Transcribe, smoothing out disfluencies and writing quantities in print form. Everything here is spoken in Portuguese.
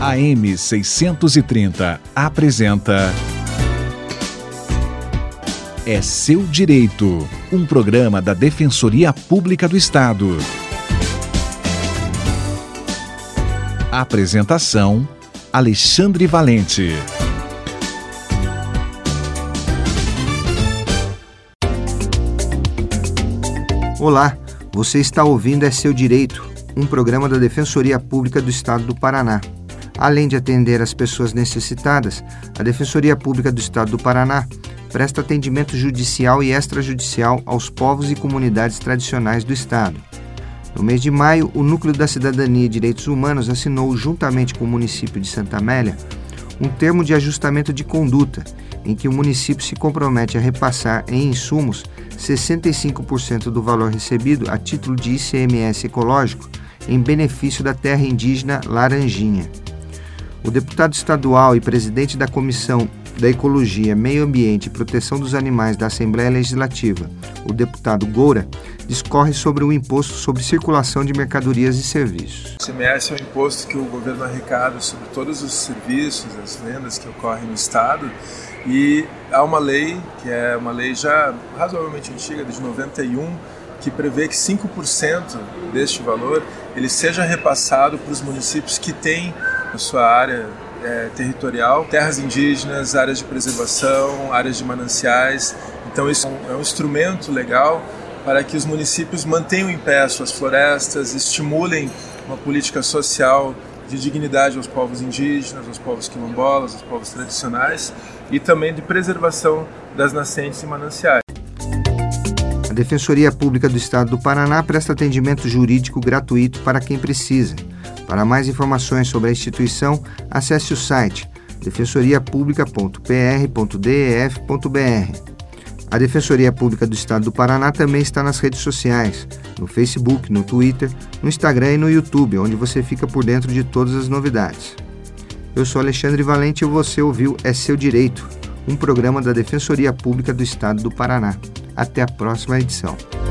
AM 630 apresenta É Seu Direito, um programa da Defensoria Pública do Estado. Apresentação: Alexandre Valente. Olá, você está ouvindo É Seu Direito, um programa da Defensoria Pública do Estado do Paraná. Além de atender as pessoas necessitadas, a Defensoria Pública do Estado do Paraná presta atendimento judicial e extrajudicial aos povos e comunidades tradicionais do Estado. No mês de maio, o Núcleo da Cidadania e Direitos Humanos assinou, juntamente com o município de Santa Amélia, um termo de ajustamento de conduta, em que o município se compromete a repassar em insumos 65% do valor recebido a título de ICMS ecológico em benefício da terra indígena Laranjinha. O deputado estadual e presidente da Comissão da Ecologia, Meio Ambiente e Proteção dos Animais da Assembleia Legislativa, o deputado Goura, discorre sobre o imposto sobre circulação de mercadorias e serviços. O ICMS é um imposto que o governo arrecada sobre todos os serviços, as vendas que ocorrem no Estado, e há uma lei, que é uma lei já razoavelmente antiga, de 91, que prevê que 5% deste valor ele seja repassado para os municípios que têm na sua área territorial terras indígenas, áreas de preservação, áreas de mananciais. Então isso é um instrumento legal para que os municípios mantenham em pé suas florestas, estimulem uma política social de dignidade aos povos indígenas, aos povos quilombolas, aos povos tradicionais e também de preservação das nascentes e mananciais. A Defensoria Pública do Estado do Paraná presta atendimento jurídico gratuito para quem precisa. Para mais informações sobre a instituição, acesse o site defensoriapublica.pr.def.br. A Defensoria Pública do Estado do Paraná também está nas redes sociais, no Facebook, no Twitter, no Instagram e no YouTube, onde você fica por dentro de todas as novidades. Eu sou Alexandre Valente e você ouviu É Seu Direito, um programa da Defensoria Pública do Estado do Paraná. Até a próxima edição.